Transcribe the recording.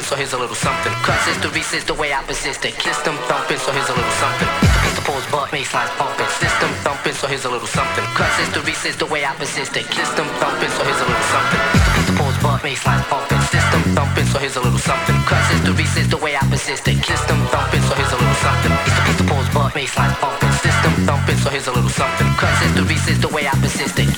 so here's a little something. Cause history says the way I persisted. Kiss them thumping, so here's a little something. It's the pulse, but baseline pumping. System thumping, so here's a little something. Cause history says the way I persisted. Kiss them thumping, so here's a little something. It's the pulse, but baseline pumping. System thumping, so here's a little something. Cause history says the way I persisted. Kiss them thumping, so here's a little something. It's the pulse, but baseline pumping. System thumping, so here's a little something. Cause history says the way I persisted.